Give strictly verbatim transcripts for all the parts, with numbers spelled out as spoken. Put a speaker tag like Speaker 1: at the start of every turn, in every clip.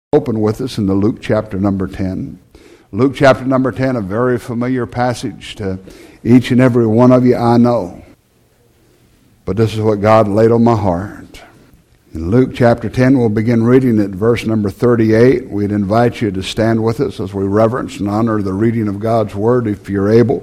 Speaker 1: Open with us in the Luke chapter number ten. Luke chapter number ten, a very familiar passage to each and every one of you, I know. But this is what God laid on my heart. In Luke chapter ten, we'll begin reading at verse number thirty-eight. We'd invite you to stand with us as we reverence and honor the reading of God's Word if you're able.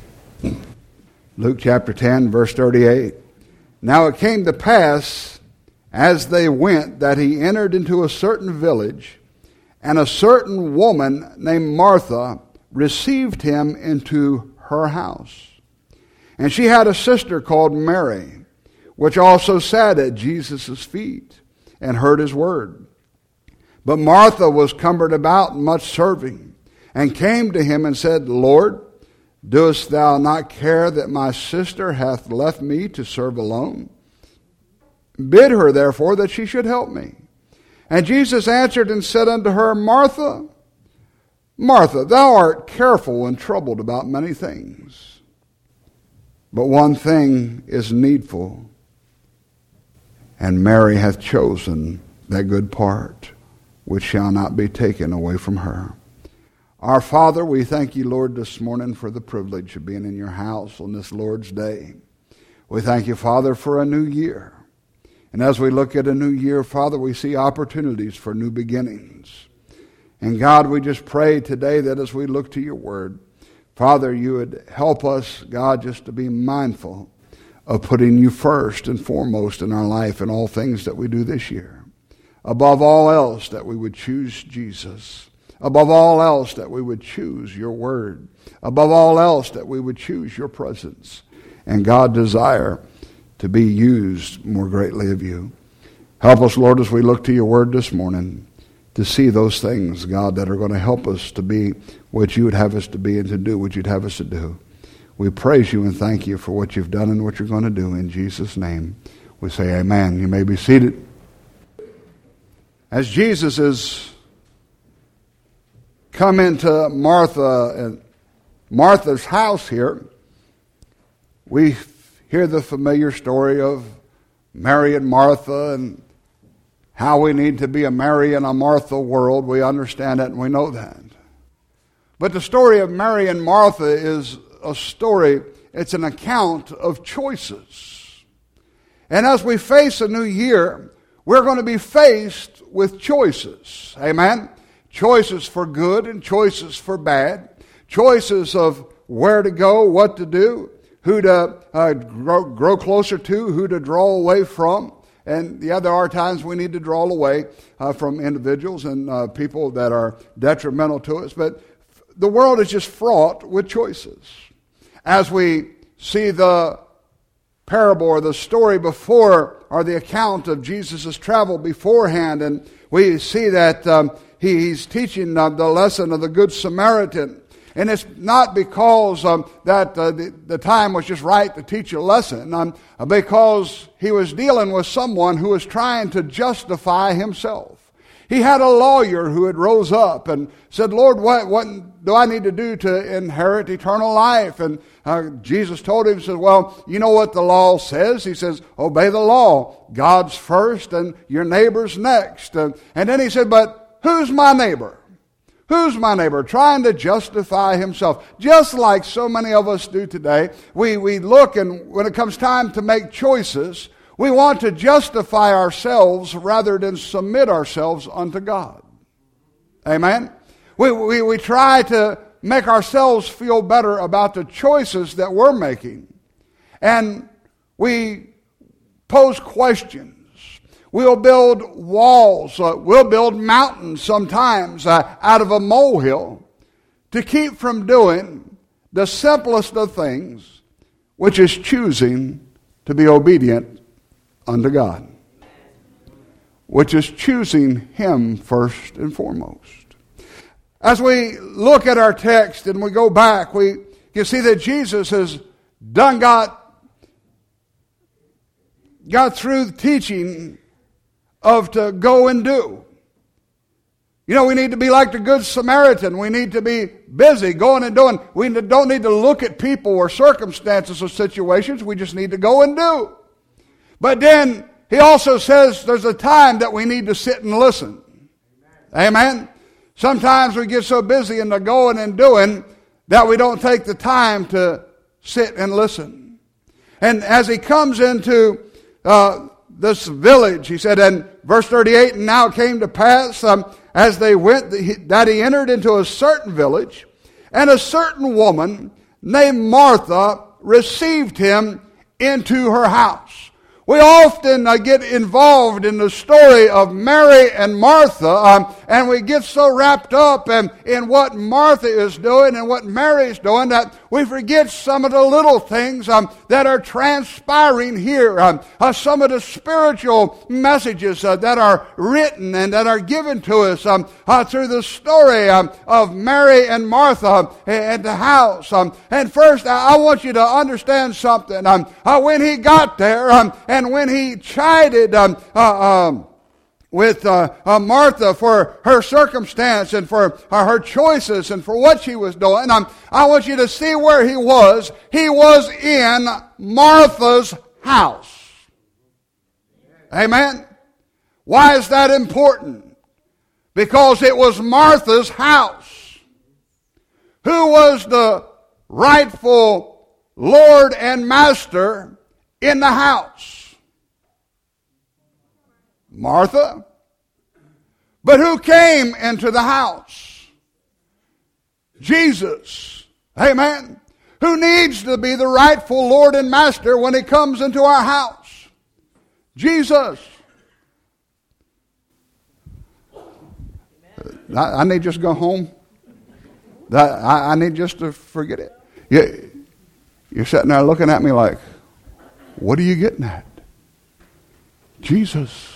Speaker 1: Luke chapter ten, verse thirty-eight. Now it came to pass as they went, that he entered into a certain village, and a certain woman named Martha received him into her house. And she had a sister called Mary, which also sat at Jesus' feet and heard his word. But Martha was cumbered about and much serving, and came to him and said, Lord, doest thou not care that my sister hath left me to serve alone? Bid her, therefore, that she should help me. And Jesus answered and said unto her, Martha, Martha, thou art careful and troubled about many things. But one thing is needful, and Mary hath chosen that good part, which shall not be taken away from her. Our Father, we thank you, Lord, this morning for the privilege of being in your house on this Lord's Day. We thank you, Father, for a new year. And as we look at a new year, Father, we see opportunities for new beginnings. And God, we just pray today that as we look to your word, Father, you would help us, God, just to be mindful of putting you first and foremost in our life in all things that we do this year. Above all else, that we would choose Jesus. Above all else, that we would choose your word. Above all else, that we would choose your presence. And God, desire to be used more greatly of you. Help us, Lord, as we look to your word this morning, to see those things, God, that are going to help us to be what you would have us to be and to do what you'd have us to do. We praise you and thank you for what you've done and what you're going to do. In Jesus' name, we say amen. You may be seated. As Jesus has come into Martha and Martha's house here, we hear the familiar story of Mary and Martha and how we need to be a Mary and a Martha world. We understand that and we know that. But the story of Mary and Martha is a story, it's an account of choices. And as we face a new year, we're going to be faced with choices. Amen? Choices for good and choices for bad. Choices of where to go, what to do, who to uh, grow, grow closer to, who to draw away from. And yeah, there are times we need to draw away uh, from individuals and uh, people that are detrimental to us. But the world is just fraught with choices. As we see the parable or the story before, or the account of Jesus' travel beforehand, and we see that um, he, he's teaching uh, the lesson of the Good Samaritan. And it's not because um, that uh, the, the time was just right to teach a lesson, um, because he was dealing with someone who was trying to justify himself. He had a lawyer who had rose up and said, Lord, what, what do I need to do to inherit eternal life? And uh, Jesus told him, he said, well, you know what the law says? He says, obey the law. God's first and your neighbor's next. And, and then he said, but who's my neighbor? Who's my neighbor? Trying to justify himself. Just like so many of us do today. We, we look, and when it comes time to make choices, we want to justify ourselves rather than submit ourselves unto God. Amen? We, we, we try to make ourselves feel better about the choices that we're making. And we pose questions. We'll build walls, uh, we'll build mountains sometimes uh, out of a molehill to keep from doing the simplest of things, which is choosing to be obedient unto God, which is choosing Him first and foremost. As we look at our text and we go back, we can see that Jesus has done got, got through the teaching of to go and do. You know, we need to be like the Good Samaritan. We need to be busy going and doing. We don't need to look at people or circumstances or situations. We just need to go and do. But then he also says there's a time that we need to sit and listen. Amen? Sometimes we get so busy in the going and doing that we don't take the time to sit and listen. And as he comes into uh, this village, he said in verse thirty-eight, and now it came to pass um, as they went that he entered into a certain village, and a certain woman named Martha received him into her house. We often uh, get involved in the story of Mary and Martha, um, and we get so wrapped up in, in what Martha is doing and what Mary is doing that we forget some of the little things um, that are transpiring here. Um, uh, some of the spiritual messages uh, that are written and that are given to us um, uh, through the story um, of Mary and Martha at the house. Um, and first, I, I want you to understand something. Um, uh, when he got there, um, and when he chided um, uh, um, with uh, uh, Martha for her circumstance and for uh, her choices and for what she was doing, um, I want you to see where he was. He was in Martha's house. Amen? Why is that important? Because it was Martha's house. Who was the rightful Lord and Master in the house? Martha. But who came into the house? Jesus. Amen. Who needs to be the rightful Lord and Master when he comes into our house? Jesus. I, I need just to go home. I, I need just to forget it. You, you're sitting there looking at me like, what are you getting at? Jesus.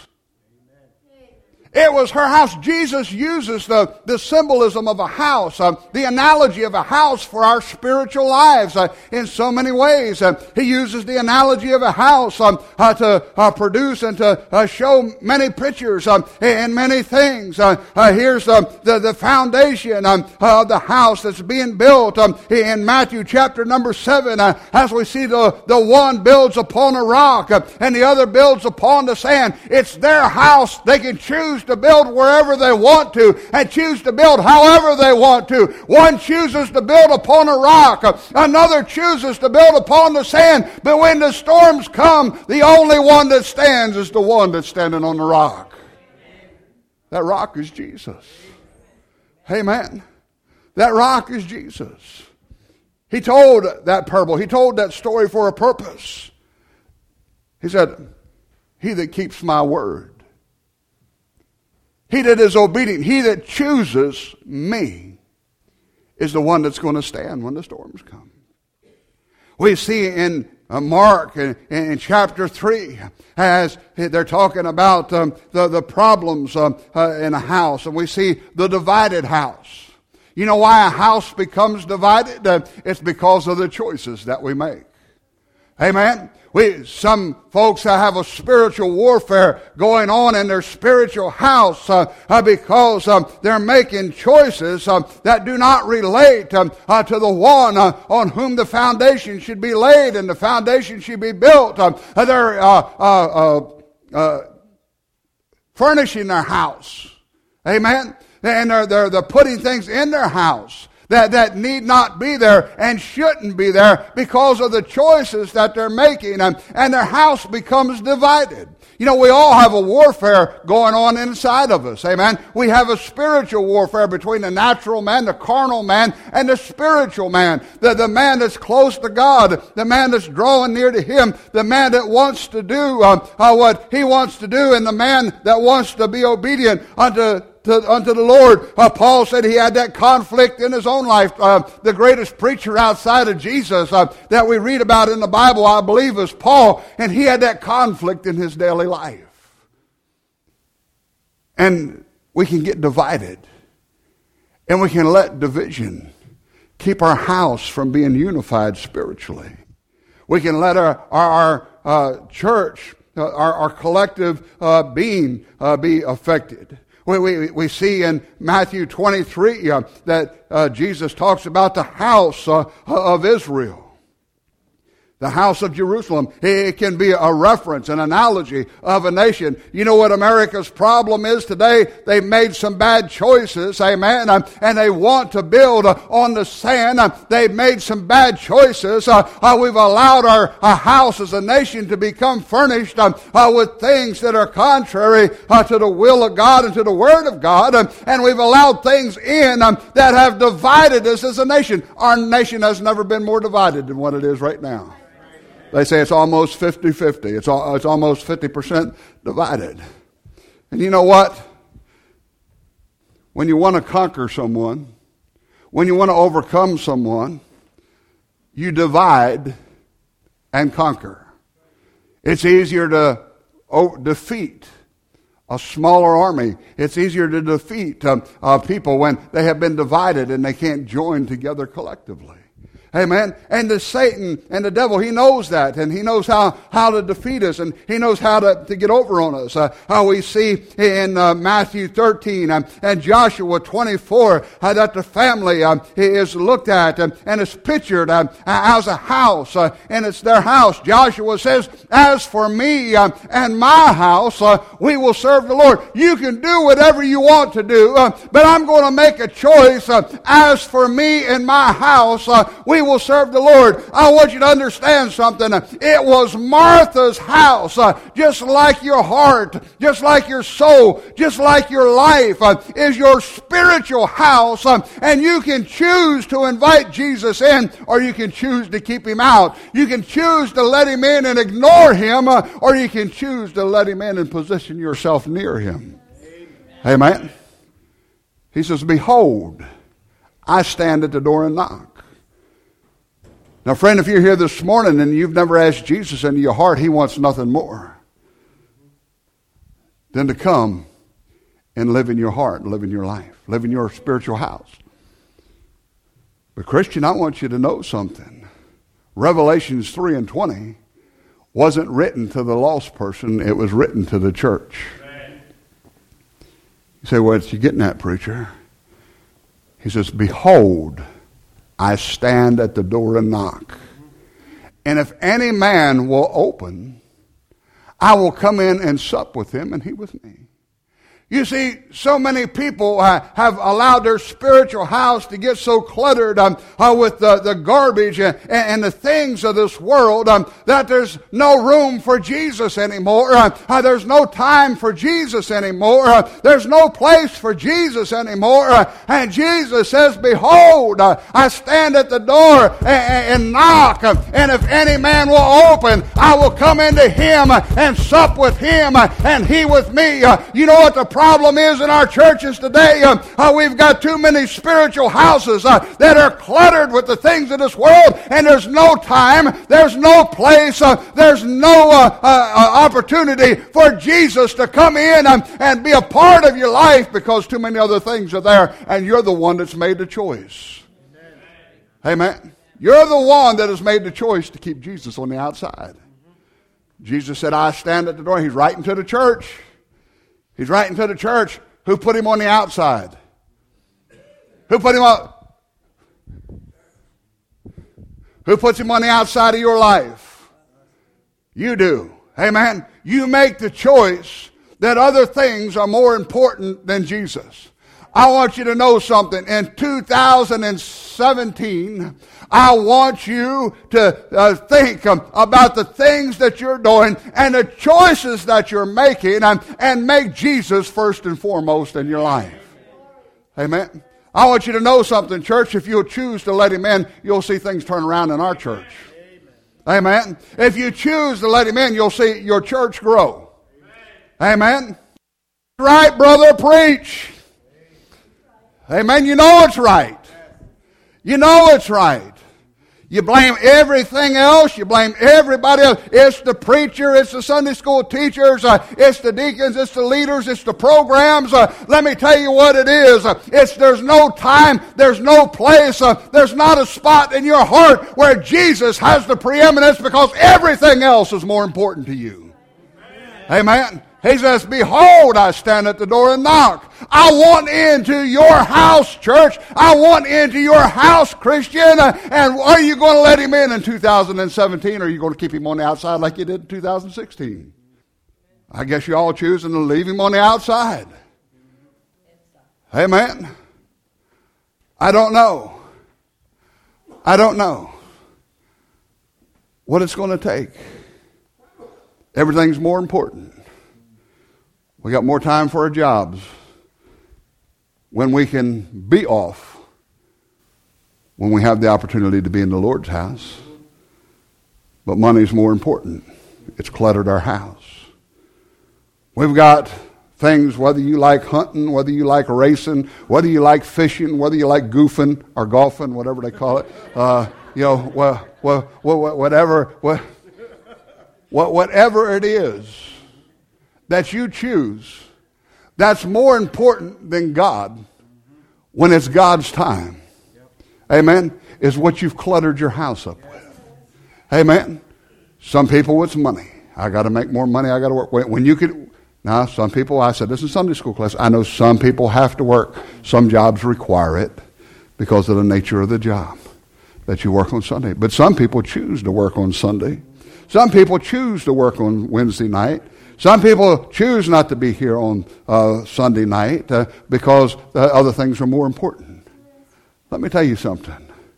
Speaker 1: It was her house. Jesus uses the, the symbolism of a house, uh, the analogy of a house for our spiritual lives uh, in so many ways. Uh, he uses the analogy of a house um, uh, to uh, produce and to uh, show many pictures um, and many things. Uh, uh, here's uh, the, the foundation um, of the house that's being built um, in Matthew chapter number seven. Uh, as we see the, the one builds upon a rock uh, and the other builds upon the sand. It's their house. They can choose to build wherever they want to and choose to build however they want to. One chooses to build upon a rock. Another chooses to build upon the sand. But when the storms come, the only one that stands is the one that's standing on the rock. That rock is Jesus. Amen. That rock is Jesus. He told that parable. He told that story for a purpose. He said, he that keeps my word, he that is obedient, he that chooses me is the one that's going to stand when the storms come. We see in uh, Mark in, in chapter three, as they're talking about um, the, the problems um, uh, in a house, and we see the divided house. You know why a house becomes divided? Uh, it's because of the choices that we make. Amen? We, some folks have a spiritual warfare going on in their spiritual house uh, uh, because um, they're making choices um, that do not relate um, uh, to the one uh, on whom the foundation should be laid and the foundation should be built. Um, uh, they're uh, uh, uh, uh, furnishing their house. Amen? And they're, they're, they're putting things in their house that, that need not be there and shouldn't be there because of the choices that they're making, and, and their house becomes divided. You know, we all have a warfare going on inside of us, amen? We have a spiritual warfare between the natural man, the carnal man, and the spiritual man. The, the man that's close to God, the man that's drawing near to Him, the man that wants to do uh, uh, what He wants to do, and the man that wants to be obedient unto To, unto the Lord. Uh, Paul said he had that conflict in his own life. Uh, the greatest preacher outside of Jesus uh, that we read about in the Bible, I believe, is Paul, and he had that conflict in his daily life. And we can get divided, and we can let division keep our house from being unified spiritually. We can let our, our, our uh, church, uh, our, our collective uh, being uh, be affected. We, we, we see in Matthew twenty-three uh, that uh, Jesus talks about the house uh, of Israel. The house of Jerusalem. It can be a reference, an analogy of a nation. You know what America's problem is today? They've made some bad choices, amen, and they want to build on the sand. They've made some bad choices. We've allowed our, our house as a nation to become furnished with things that are contrary to the will of God and to the Word of God, and we've allowed things in that have divided us as a nation. Our nation has never been more divided than what it is right now. They say it's almost fifty-fifty. It's, all, it's almost fifty percent divided. And you know what? When you want to conquer someone, when you want to overcome someone, you divide and conquer. It's easier to oh, defeat a smaller army. It's easier to defeat um, uh, people when they have been divided and they can't join together collectively. Amen. And the Satan and the devil, he knows that, and he knows how, how to defeat us, and he knows how to, to get over on us. Uh, how we see in uh, Matthew thirteen um, and Joshua twenty-four uh, that the family um, is looked at um, and is pictured um, as a house, uh, and it's their house. Joshua says, "As for me um, and my house, uh, we will serve the Lord." You can do whatever you want to do, uh, but I'm going to make a choice. Uh, as for me and my house, uh, we will serve the Lord. I want you to understand something. It was Martha's house, uh, just like your heart, just like your soul, just like your life uh, is your spiritual house, uh, and you can choose to invite Jesus in, or you can choose to keep him out. You can choose to let him in and ignore him, uh, or you can choose to let him in and position yourself near him. Amen. Amen. He says, "Behold, I stand at the door and knock." Now, friend, if you're here this morning and you've never asked Jesus into your heart, he wants nothing more than to come and live in your heart, live in your life, live in your spiritual house. But Christian, I want you to know something. Revelations three and twenty wasn't written to the lost person, it was written to the church. You say, "What's you getting at, preacher?" He says, "Behold, I stand at the door and knock. And if any man will open, I will come in and sup with him and he with me." You see, so many people uh, have allowed their spiritual house to get so cluttered um, uh, with the, the garbage and, and the things of this world um, that there's no room for Jesus anymore. Uh, uh, there's no time for Jesus anymore. Uh, there's no place for Jesus anymore. Uh, and Jesus says, "Behold, uh, I stand at the door and, and knock. Uh, and if any man will open, I will come into him uh, and sup with him uh, and he with me." Uh, you know what the problem is in our churches today? Uh, uh, we've got too many spiritual houses uh, that are cluttered with the things of this world, and there's no time, there's no place, uh, there's no uh, uh, opportunity for Jesus to come in um, and be a part of your life because too many other things are there, and you're the one that's made the choice. Amen. Amen. You're the one that has made the choice to keep Jesus on the outside. Jesus said, "I stand at the door." He's writing to the church. He's writing to the church. Who put him on the outside? Who put him on? Who puts him on the outside of your life? You do. Amen. You make the choice that other things are more important than Jesus. I want you to know something. In two thousand seventeen, I want you to uh, think um, about the things that you're doing and the choices that you're making, um, and make Jesus first and foremost in your life. Amen. I want you to know something, church. If you'll choose to let him in, you'll see things turn around in our church. Amen. If you choose to let him in, you'll see your church grow. Amen. Right, brother, preach. Amen. You know it's right. You know it's right. You blame everything else. You blame everybody else. It's the preacher. It's the Sunday school teachers. Uh, it's the deacons. It's the leaders. It's the programs. Uh, let me tell you what it is. Uh, it's there's no time. There's no place. Uh, there's not a spot in your heart where Jesus has the preeminence because everything else is more important to you. Amen. Amen. He says, behold, I stand at the door and knock. I want into your house, church. I want into your house, Christian. And are you going to let him in in two thousand seventeen, or are you going to keep him on the outside like you did in two thousand sixteen? I guess you're all choosing to leave him on the outside. Amen. I don't know. I don't know what it's going to take. Everything's more important. We got more time for our jobs when we can be off, when we have the opportunity to be in the Lord's house. But money's more important. It's cluttered our house. We've got things, whether you like hunting, whether you like racing, whether you like fishing, whether you like goofing or golfing, whatever they call it. Uh, you know, well, well, well, whatever, well, whatever it is that you choose, that's more important than God when it's God's time. Amen? Is what you've cluttered your house up with. Amen? Some people, it's money. I got to make more money. I got to work. When you could, now some people, I said this in Sunday school class, I know some people have to work. Some jobs require it because of the nature of the job that you work on Sunday. But some people choose to work on Sunday. Some people choose to work on Wednesday night. Some people choose not to be here on uh, Sunday night uh, because uh, other things are more important. Let me tell you something.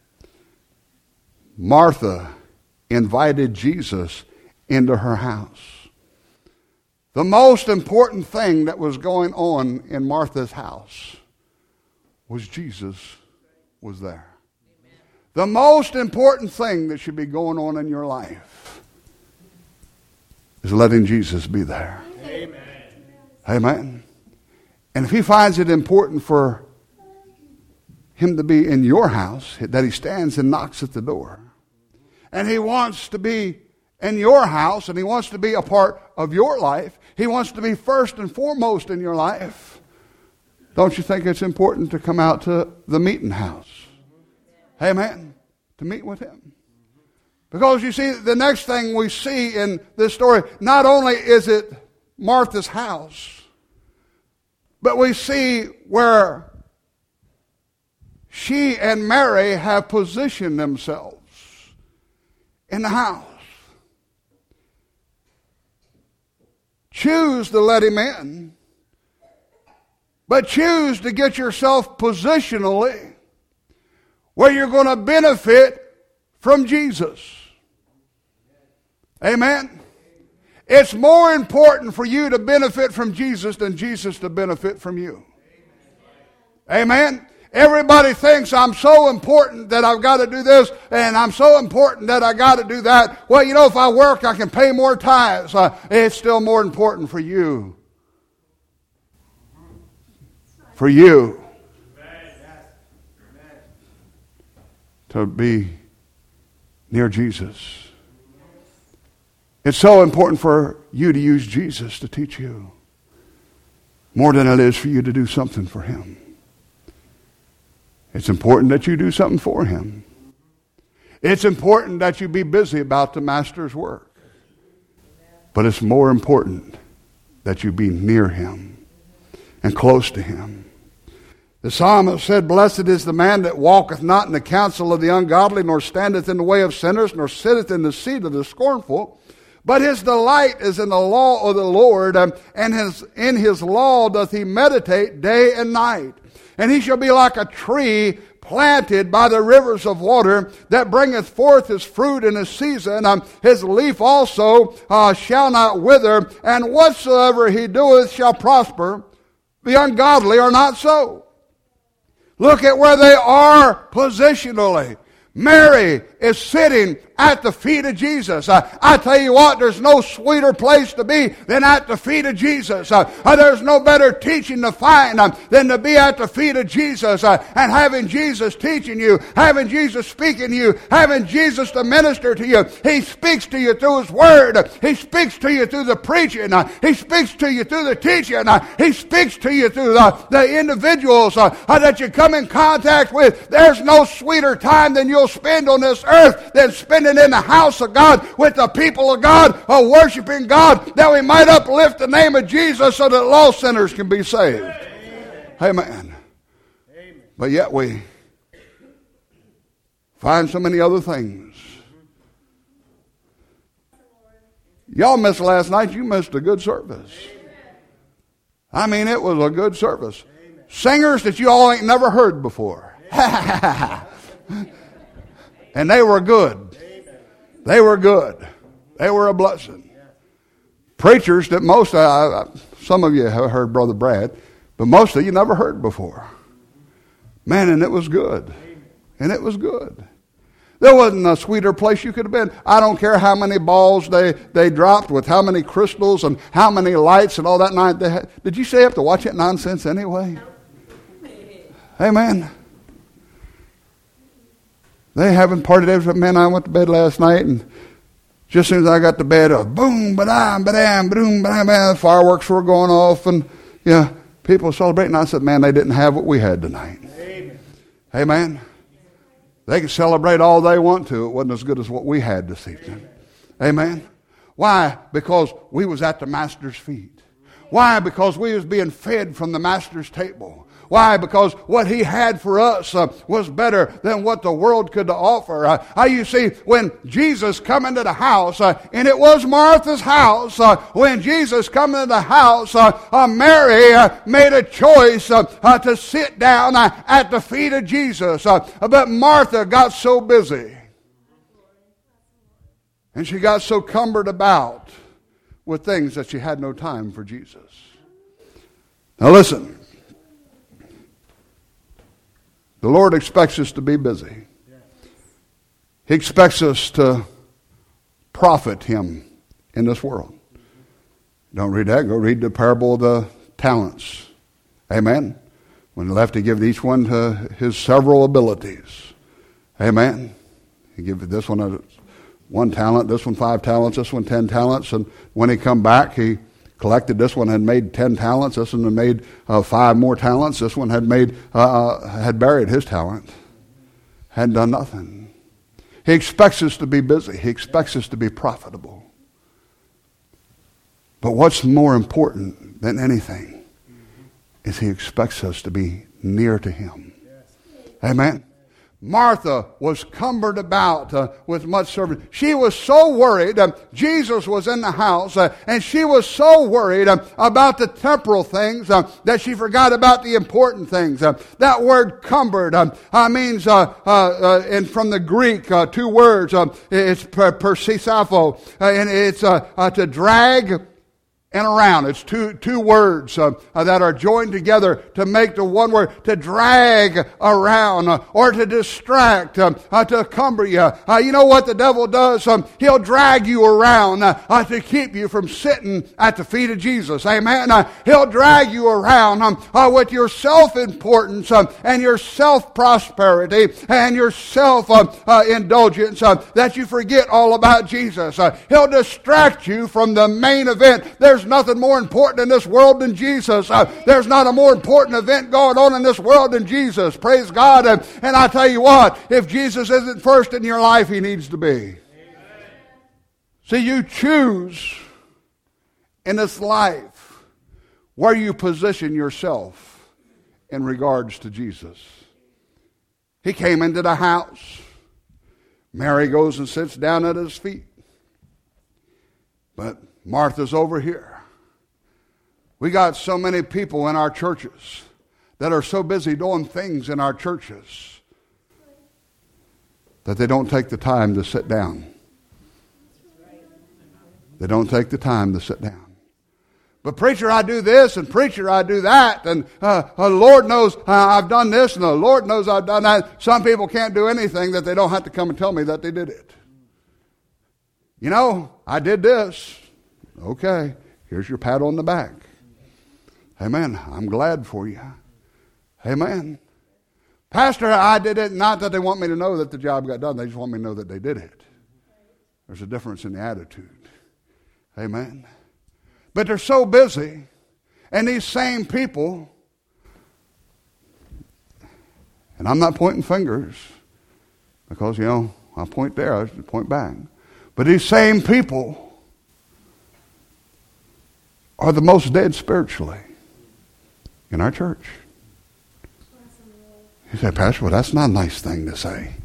Speaker 1: Martha invited Jesus into her house. The most important thing that was going on in Martha's house was Jesus was there. Amen. The most important thing that should be going on in your life is letting Jesus be there. Amen. Amen. And if he finds it important for him to be in your house, that he stands and knocks at the door, and he wants to be in your house, and he wants to be a part of your life, he wants to be first and foremost in your life, don't you think it's important to come out to the meeting house? Amen. To meet with him. Because you see, the next thing we see in this story, not only is it Martha's house, but we see where she and Mary have positioned themselves in the house. Choose to let him in, but choose to get yourself positionally where you're going to benefit from Jesus. Amen. It's more important for you to benefit from Jesus than Jesus to benefit from you. Amen. Everybody thinks I'm so important that I've got to do this, and I'm so important that I got to do that. Well, you know, if I work, I can pay more tithes. Uh, it's still more important for you. For you to be near Jesus. It's so important for you to use Jesus to teach you more than it is for you to do something for him. It's important that you do something for him. It's important that you be busy about the master's work. But it's more important that you be near him and close to him. The psalmist said, "Blessed is the man that walketh not in the counsel of the ungodly, nor standeth in the way of sinners, nor sitteth in the seat of the scornful. But his delight is in the law of the Lord, and his, in his law doth he meditate day and night. And he shall be like a tree planted by the rivers of water, that bringeth forth his fruit in his season. Um, his leaf also uh, shall not wither, and whatsoever he doeth shall prosper. The ungodly are not so." Look at where they are positionally. Mary is sitting at the feet of Jesus. Uh, I tell you what, there's no sweeter place to be than at the feet of Jesus. Uh, uh, there's no better teaching to find um, than to be at the feet of Jesus uh, and having Jesus teaching you, having Jesus speaking to you, having Jesus to minister to you. He speaks to you through his word. He speaks to you through the preaching. Uh, he speaks to you through the teaching. Uh, he speaks to you through the, the individuals uh, uh, that you come in contact with. There's no sweeter time than you'll spend on this earth than spending gathering in the house of God with the people of God, are worshiping God, that we might uplift the name of Jesus so that lost sinners can be saved. Amen. Amen. But yet we find so many other things. Y'all missed last night. You missed a good service. I mean, it was a good service. Singers that you all ain't never heard before. And they were good. They were good. They were a blessing. Preachers that most, uh, some of you have heard Brother Brad, but most of you never heard before. Man, and it was good. And it was good. There wasn't a sweeter place you could have been. I don't care how many balls they, they dropped with how many crystals and how many lights and all that night. They had. Did you stay up to watch that nonsense anyway? Amen. They haven't partied every man. I went to bed last night, and just as soon as I got to bed, uh, boom, ba-dam, ba-dam, boom, ba-dam, ba-dam, fireworks were going off, and yeah, people were celebrating. I said, man, they didn't have what we had tonight. Amen. Amen. They can celebrate all they want to. It wasn't as good as what we had this evening. Amen. Why? Because we was at the Master's feet. Why? Because we was being fed from the Master's table. Why? Because what He had for us uh, was better than what the world could offer. Uh, uh, you see, when Jesus come into the house, uh, and it was Martha's house, uh, when Jesus come into the house, uh, uh, Mary uh, made a choice uh, uh, to sit down uh, at the feet of Jesus. Uh, but Martha got so busy. And she got so cumbered about with things that she had no time for Jesus. Now listen. The Lord expects us to be busy. He expects us to profit Him in this world. Don't read that. Go read the parable of the talents. Amen. When He left to give each one to his several abilities. Amen. He gave this one a, one talent, this one five talents, this one ten talents. And when He come back, He collected. This one had made ten talents. This one had made uh, five more talents. This one had made uh, had buried his talent. Hadn't done nothing. He expects us to be busy. He expects us to be profitable. But what's more important than anything is He expects us to be near to Him. Amen. Martha was cumbered about uh, with much service. She was so worried. Uh, Jesus was in the house, uh, and she was so worried uh, about the temporal things uh, that she forgot about the important things. Uh, that word cumbered uh, uh, means, uh, uh, uh, and from the Greek, uh, two words. Uh, it's per, persisapho, uh, and it's uh, uh, to drag and around. It's two two words uh, uh, that are joined together to make the one word, to drag around uh, or to distract, uh, uh, to cumber you. Uh, you know what the devil does? Um, he'll drag you around uh, uh, to keep you from sitting at the feet of Jesus. Amen. Uh, he'll drag you around um, uh, with your self-importance um, and your self-prosperity and your self-indulgence uh, uh, that you forget all about Jesus. Uh, he'll distract you from the main event. There's nothing more important in this world than Jesus. Uh, there's not a more important event going on in this world than Jesus. Praise God. And, and I tell you what, if Jesus isn't first in your life, He needs to be. Amen. See, you choose in this life where you position yourself in regards to Jesus. He came into the house. Mary goes and sits down at His feet. But Martha's over here. We got so many people in our churches that are so busy doing things in our churches that they don't take the time to sit down. They don't take the time to sit down. But preacher, I do this, and preacher, I do that, and uh, uh, Lord knows uh, I've done this, and the Lord knows I've done that. Some people can't do anything that they don't have to come and tell me that they did it. You know, I did this. Okay, here's your pat on the back. Amen. I'm glad for you. Amen. Pastor, I did it. Not that they want me to know that the job got done. They just want me to know that they did it. There's a difference in the attitude. Amen. But they're so busy. And these same people, and I'm not pointing fingers, because, you know, I point there, I point back. But these same people are the most dead spiritually in our church. You say, Pastor, well, that's not a nice thing to say.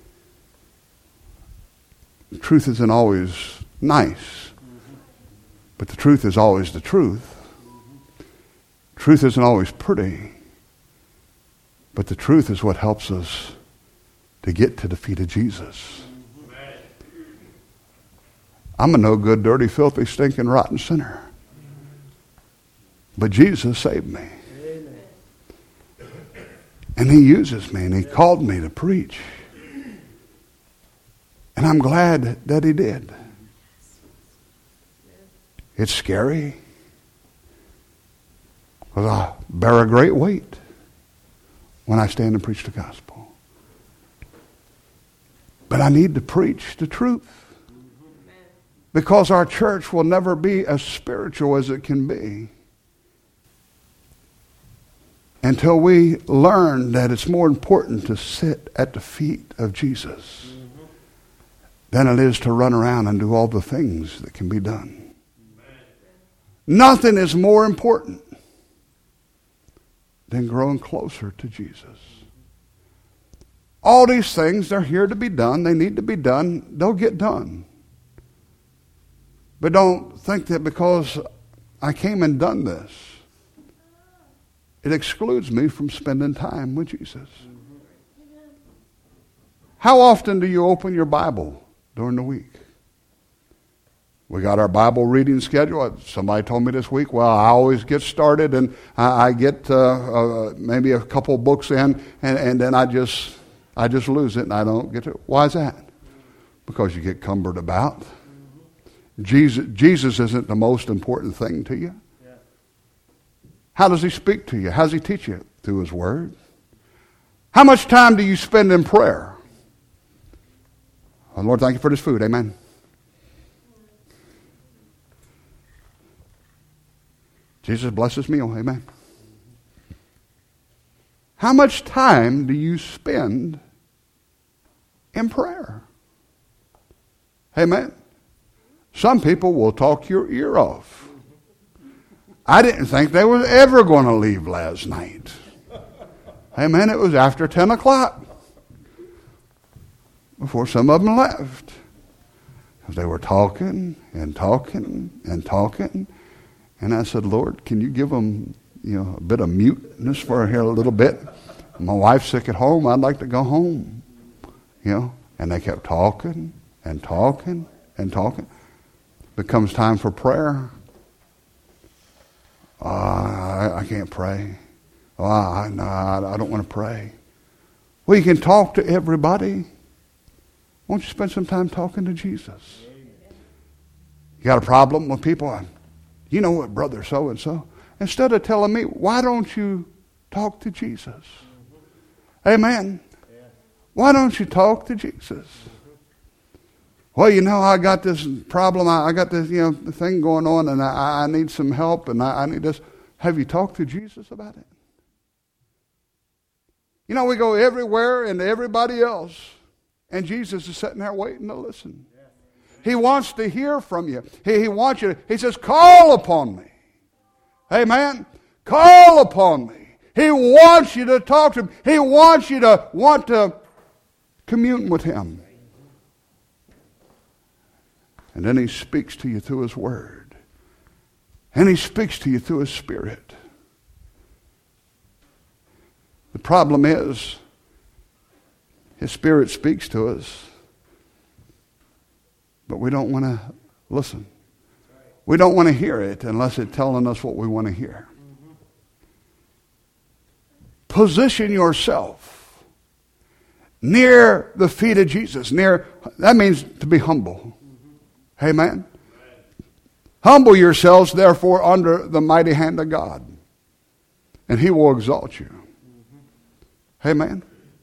Speaker 1: The truth isn't always nice, but the truth is always the truth. Truth isn't always pretty, but the truth is what helps us to get to the feet of Jesus. I'm a no good, dirty, filthy, stinking, rotten sinner. But Jesus saved me. And he uses me, and he called me to preach. And I'm glad that he did. It's scary, because I bear a great weight when I stand and preach the gospel. But I need to preach the truth, because our church will never be as spiritual as it can be until we learn that it's more important to sit at the feet of Jesus mm-hmm. than it is to run around and do all the things that can be done. Amen. Nothing is more important than growing closer to Jesus. All these things, they're here to be done. They need to be done. They'll get done. But don't think that because I came and done this, it excludes me from spending time with Jesus. How often do you open your Bible during the week? We got our Bible reading schedule. Somebody told me this week, well, I always get started and I, I get uh, uh, maybe a couple books in and, and then I just I just lose it and I don't get to. Why is that? Because you get cumbered about. Jesus, Jesus isn't the most important thing to you. How does he speak to you? How does he teach you? Through his word. How much time do you spend in prayer? Oh, Lord, thank you for this food. Amen. Jesus bless this meal. Amen. How much time do you spend in prayer? Amen. Some people will talk your ear off. I didn't think they were ever going to leave last night. Amen. It was after ten o'clock before some of them left. Because they were talking and talking and talking. And I said, Lord, can you give them, you know, a bit of muteness for here a little bit? My wife's sick at home. I'd like to go home. You know, and they kept talking and talking and talking. Becomes time for prayer. Uh, I, I can't pray. Oh, I, no, I don't want to pray. Well, you can talk to everybody. Won't you spend some time talking to Jesus? You got a problem with people? You know what, brother so-and-so. Instead of telling me, why don't you talk to Jesus? Amen. Why don't you talk to Jesus? Well, you know, I got this problem. I, I got this, you know, thing going on, and I, I need some help, and I, I need this. Have you talked to Jesus about it? You know, we go everywhere and everybody else, and Jesus is sitting there waiting to listen. He wants to hear from you. He, he wants you to, he says, call upon me. Amen. Call upon me. He wants you to talk to him. He wants you to want to commune with him. And then he speaks to you through his word. And he speaks to you through his spirit. The problem is, his spirit speaks to us, but we don't want to listen. We don't want to hear it unless it's telling us what we want to hear. Mm-hmm. Position yourself near the feet of Jesus. Near, that means to be humble. Amen. Amen. Humble yourselves, therefore, under the mighty hand of God, and he will exalt you. Mm-hmm. Amen.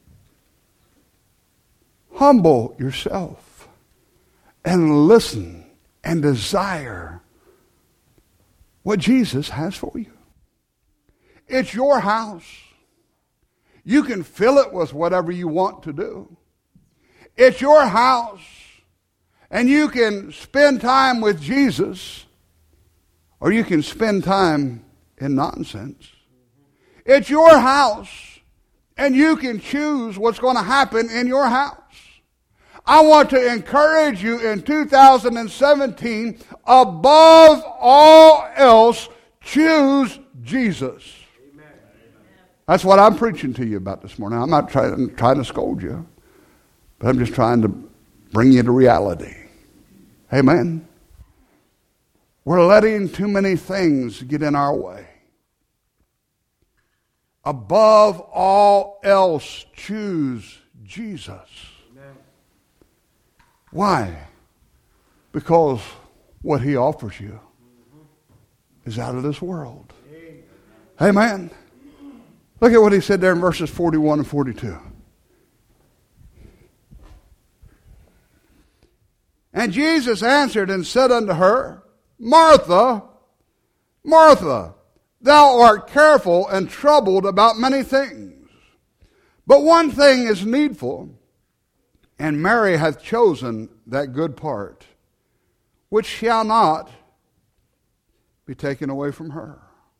Speaker 1: Humble yourself and listen and desire what Jesus has for you. It's your house. You can fill it with whatever you want to do. It's your house, and you can spend time with Jesus, or you can spend time in nonsense. It's your house, and you can choose what's going to happen in your house. I want to encourage you in two thousand seventeen, above all else, choose Jesus. Amen. That's what I'm preaching to you about this morning. I'm not trying, trying to scold you, but I'm just trying to bring you to reality. Amen. We're letting too many things get in our way. Above all else, choose Jesus. Amen. Why? Because what he offers you is out of this world. Amen. Look at what he said there in verses forty-one and forty-two. And Jesus answered and said unto her, Martha, Martha, thou art careful and troubled about many things. But one thing is needful, and Mary hath chosen that good part, which shall not be taken away from her.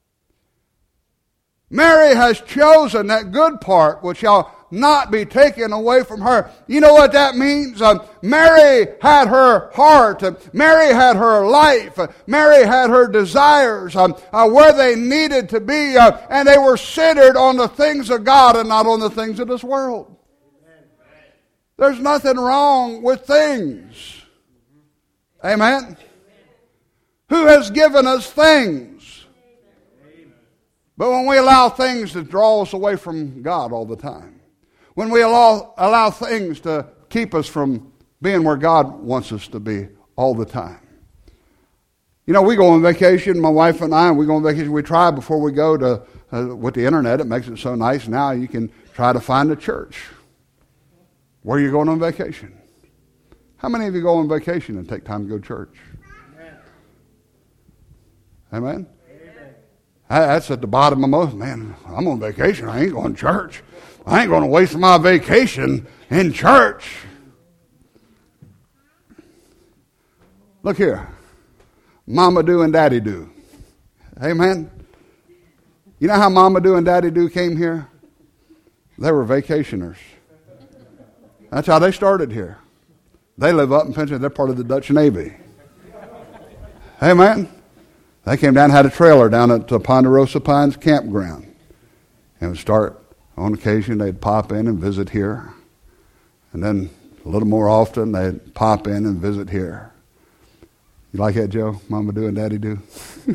Speaker 1: Mary has chosen that good part which shall not be taken away from her. You know what that means? Uh, Mary had her heart. Uh, Mary had her life. Uh, Mary had her desires um, uh, where they needed to be, uh, and they were centered on the things of God and not on the things of this world. There's nothing wrong with things. Amen? Who has given us things? But when we allow things to draw us away from God all the time, when we allow, allow things to keep us from being where God wants us to be all the time. You know, we go on vacation, my wife and I, and we go on vacation, we try before we go to, uh, with the internet, it makes it so nice now, you can try to find a church. Where are you going on vacation? How many of you go on vacation and take time to go to church? Amen? Amen? That's at the bottom of most. Man, I'm on vacation. I ain't going to church. I ain't going to waste my vacation in church. Look here. Mama do and daddy do. Amen? You know how Mama do and daddy do came here? They were vacationers. That's how they started here. They live up in Pennsylvania. They're part of the Dutch Navy. Amen? They came down and had a trailer down at the Ponderosa Pines campground. And would start, on occasion, they'd pop in and visit here. And then a little more often, they'd pop in and visit here. You like that, Joe? Mama do and Daddy do?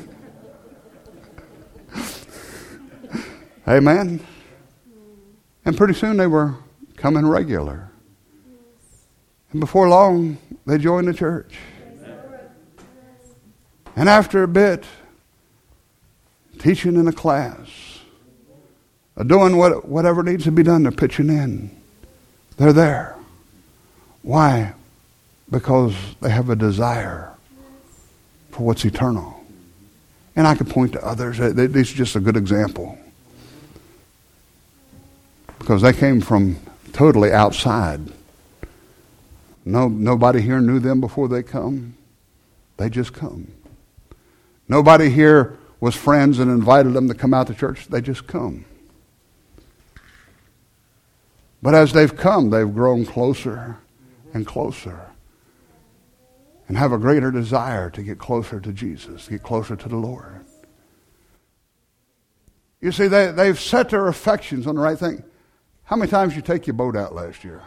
Speaker 1: Amen? And pretty soon they were coming regular. And before long, they joined the church. And after a bit, teaching in a class, doing what, whatever needs to be done, they're pitching in. They're there. Why? Because they have a desire for what's eternal. And I could point to others. This is just a good example. Because they came from totally outside. No, nobody here knew them before they come. They just come. Nobody here was friends and invited them to come out to church. They just come. But as they've come, they've grown closer and closer and have a greater desire to get closer to Jesus, get closer to the Lord. You see, they, they've set their affections on the right thing. How many times did you take your boat out last year?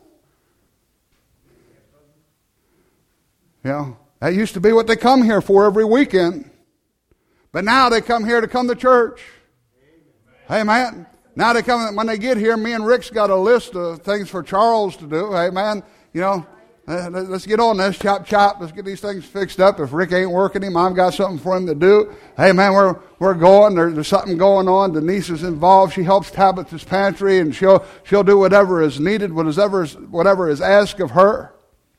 Speaker 1: You know, that used to be what they come here for every weekend. But now they come here to come to church. Amen. Now they come, when they get here, me and Rick's got a list of things for Charles to do. Amen. You know, let's get on this. Chop, chop. Let's get these things fixed up. If Rick ain't working him, I've got something for him to do. Hey, man, we're, we're going. There, there's something going on. Denise is involved. She helps Tabitha's pantry, and she'll, she'll do whatever is needed, whatever is, whatever is asked of her.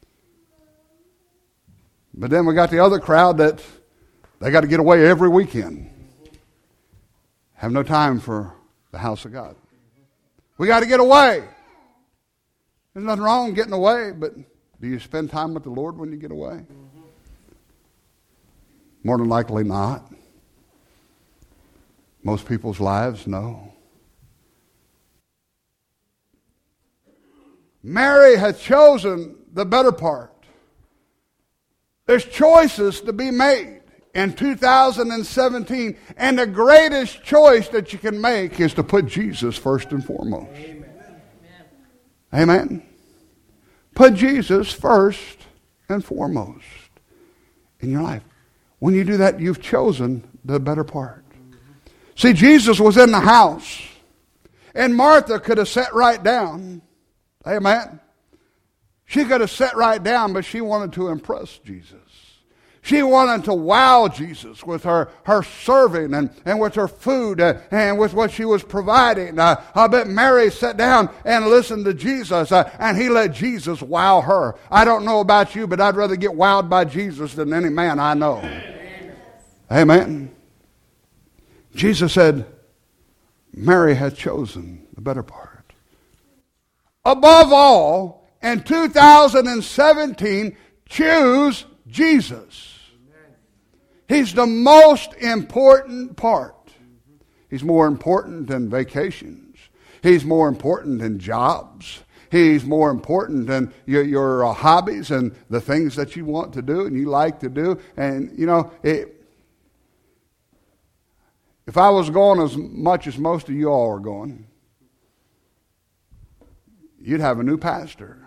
Speaker 1: But then we got the other crowd that they got to get away every weekend. Have no time for the house of God. We got to get away. There's nothing wrong getting away, but do you spend time with the Lord when you get away? Mm-hmm. More than likely not. Most people's lives, no. Mary had chosen the better part. There's choices to be made in two thousand seventeen, and the greatest choice that you can make is to put Jesus first and foremost. Amen. Amen. Put Jesus first and foremost in your life. When you do that, you've chosen the better part. See, Jesus was in the house, and Martha could have sat right down. Amen. She could have sat right down, but she wanted to impress Jesus. She wanted to wow Jesus with her, her serving and, and with her food uh, and with what she was providing. Uh, I bet Mary sat down and listened to Jesus, uh, and he let Jesus wow her. I don't know about you, but I'd rather get wowed by Jesus than any man I know. Amen. Amen. Jesus said, Mary had chosen the better part. Above all, in two thousand seventeen, choose Jesus. He's the most important part. He's more important than vacations. He's more important than jobs. He's more important than your, your uh, hobbies and the things that you want to do and you like to do. And, you know, it, if I was going as much as most of you all are going, you'd have a new pastor.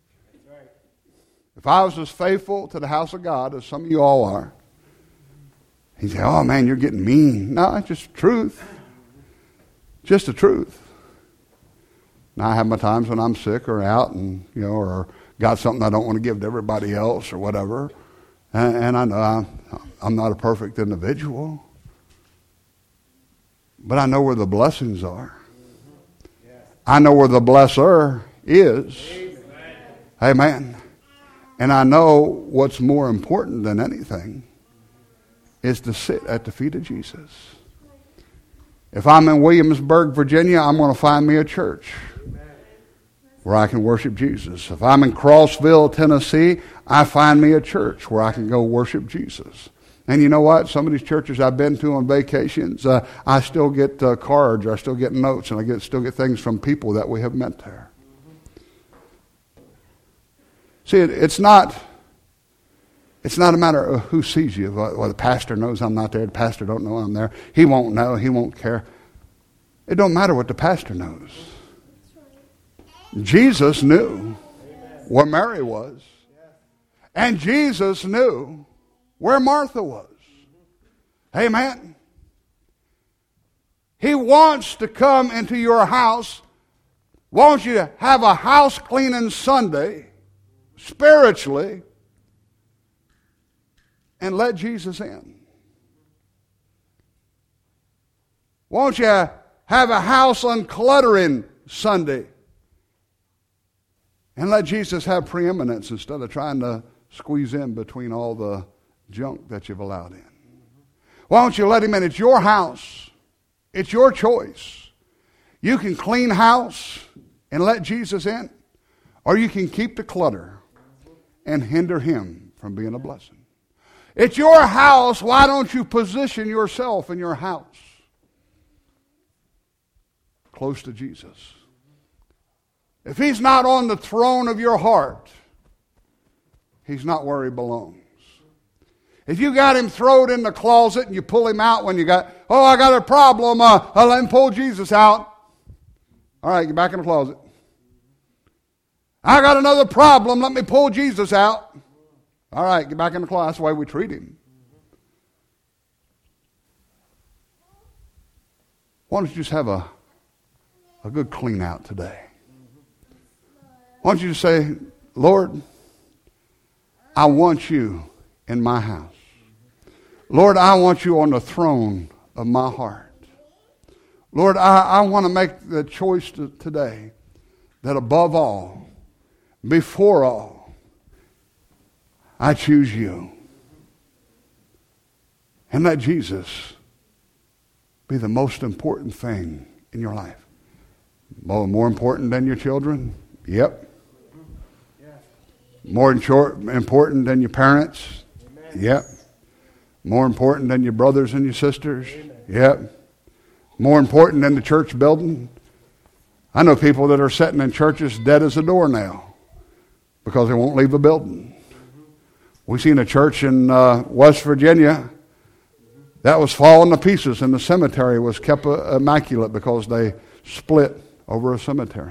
Speaker 1: If I was as faithful to the house of God as some of you all are, he'd say, oh man, you're getting mean. No, it's just truth. Just the truth. Now I have my times when I'm sick or out and, you know, or got something I don't want to give to everybody else or whatever. And, and I know I'm, I'm not a perfect individual. But I know where the blessings are. I know where the blesser is. Amen. Amen. And I know what's more important than anything is to sit at the feet of Jesus. If I'm in Williamsburg, Virginia, I'm going to find me a church where I can worship Jesus. If I'm in Crossville, Tennessee, I find me a church where I can go worship Jesus. And you know what? Some of these churches I've been to on vacations, uh, I still get uh, cards, or I still get notes, and I get still get things from people that we have met there. See, it, it's not it's not a matter of who sees you. Well, the pastor knows I'm not there. The pastor don't know I'm there. He won't know. He won't care. It don't matter what the pastor knows. Jesus knew where Mary was, and Jesus knew where Martha was. Amen. He wants to come into your house, wants you to have a house cleaning Sunday, spiritually, and let Jesus in. Won't you have a house uncluttering Sunday, and let Jesus have preeminence instead of trying to squeeze in between all the junk that you've allowed in. Why don't you let him in? It's your house. It's your choice. You can clean house and let Jesus in, or you can keep the clutter and hinder him from being a blessing. It's your house. Why don't you position yourself in your house close to Jesus? If he's not on the throne of your heart, he's not where he belongs. If you got him thrown in the closet and you pull him out when you got, oh, I got a problem, uh, I'll let him pull Jesus out. All right, get back in the closet. I got another problem, let me pull Jesus out. All right, get back in the closet. That's the way we treat him. Why don't you just have a, a good clean out today? Why don't you just say, Lord, I want you in my house. Lord, I want you on the throne of my heart. Lord, I, I want to make the choice to, today that above all, before all, I choose you. And let Jesus be the most important thing in your life. More, more important than your children? Yep. More in short, important than your parents? Amen. Yep. More important than your brothers and your sisters? Amen. Yep. More important than the church building? I know people that are sitting in churches dead as a doornail because they won't leave a building. We seen a church in uh, West Virginia that was falling to pieces, and the cemetery was kept uh, immaculate because they split over a cemetery.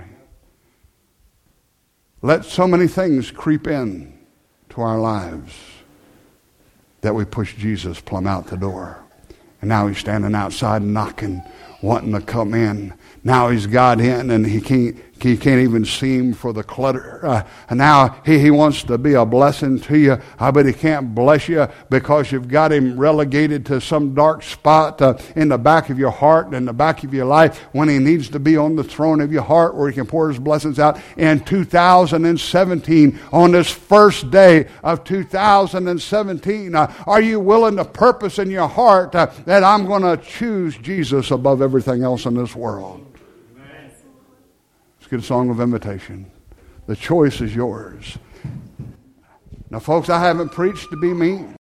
Speaker 1: Let so many things creep in to our lives that we push Jesus plumb out the door. And now he's standing outside knocking, wanting to come in. Now he's got in and he can't, he can't even see him for the clutter. Uh, and now he, he wants to be a blessing to you, uh, but he can't bless you because you've got him relegated to some dark spot uh, in the back of your heart and in the back of your life when he needs to be on the throne of your heart where he can pour his blessings out. In two thousand seventeen, on this first day of two thousand seventeen, uh, are you willing to purpose in your heart uh, that I'm going to choose Jesus above everything else in this world? Let's get a song of invitation. The choice is yours. Now, folks, I haven't preached to be mean.